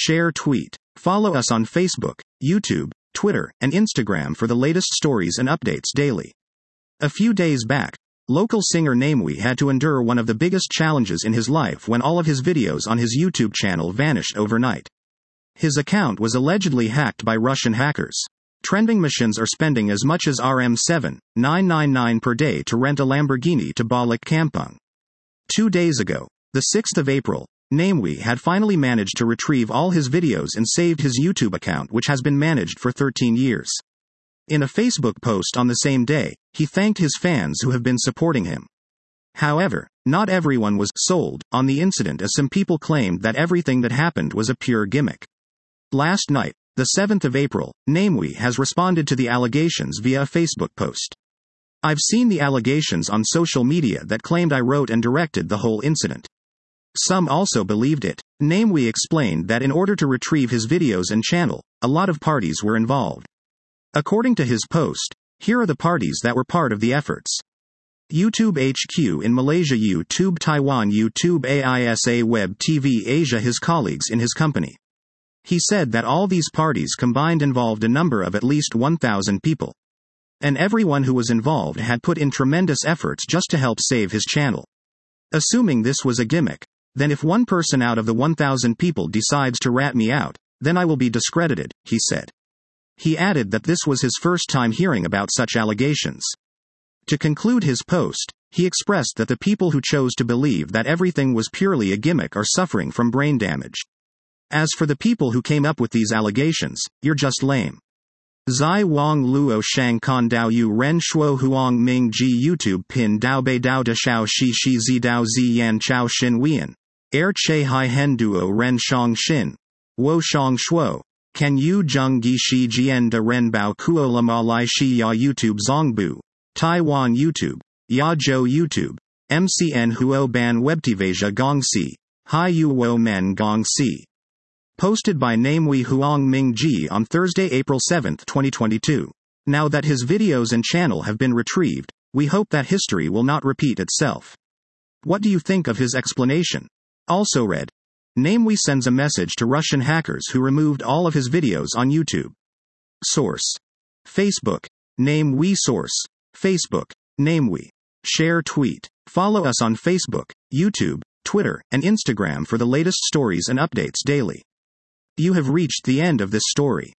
share, tweet. Follow us on Facebook, YouTube, Twitter, and Instagram for the latest stories and updates daily. A few days back, local singer Namewee had to endure one of the biggest challenges in his life when all of his videos on his YouTube channel vanished overnight. His account was allegedly hacked by Russian hackers. Trending machines are spending as much as Rm7,999 per day to rent a Lamborghini to Balik Kampung. 2 days ago, the 6th of April, Namewee had finally managed to retrieve all his videos and saved his YouTube account, which has been managed for 13 years. In a Facebook post on the same day, he thanked his fans who have been supporting him. However, not everyone was sold on the incident, as some people claimed that everything that happened was a pure gimmick. Last night, the 7th of April, Namewee has responded to the allegations via a Facebook post. "I've seen the allegations on social media that claimed I wrote and directed the whole incident. Some also believed it." Namewee explained that in order to retrieve his videos and channel, a lot of parties were involved. According to his post, here are the parties that were part of the efforts. YouTube HQ in Malaysia, YouTube Taiwan, YouTube AISA, Web TV Asia, his colleagues in his company. He said that all these parties combined involved a number of at least 1,000 people. And everyone who was involved had put in tremendous efforts just to help save his channel. Assuming this was a gimmick, then if one person out of the 1,000 people decides to rat me out, then I will be discredited, he said. He added that this was his first time hearing about such allegations. To conclude his post, he expressed that the people who chose to believe that everything was purely a gimmick are suffering from brain damage. As for the people who came up with these allegations, you're just lame. Zai Wang Luo Shang Kan Dao Yu Ren Shuo Huang Ming Ji YouTube Pin Dao Bei Dao Da Shao Shi Shi Zi Dao Zi Yan Chao Xin Wian. Er Che Hai Hen Duo Ren Shang Xin. Wo Shang Shuo. Can Yu Zheng Gi Shi Jian Da Ren Bao Kuo Lama Lai Shi Ya YouTube Zongbu. Taiwan YouTube. Ya Zhou YouTube. MCN Huo Ban Webtivasia Gong Si. Hai Yu Wo Men Gong Si. Posted by Namewee Huang Ming Ji on Thursday, April 7, 2022. Now that his videos and channel have been retrieved, we hope that history will not repeat itself. What do you think of his explanation? Also read. Namewee sends a message to Russian hackers who removed all of his videos on YouTube. Source. Facebook. Namewee. Source. Facebook. Namewee. Share, tweet. Follow us on Facebook, YouTube, Twitter, and Instagram for the latest stories and updates daily. You have reached the end of this story.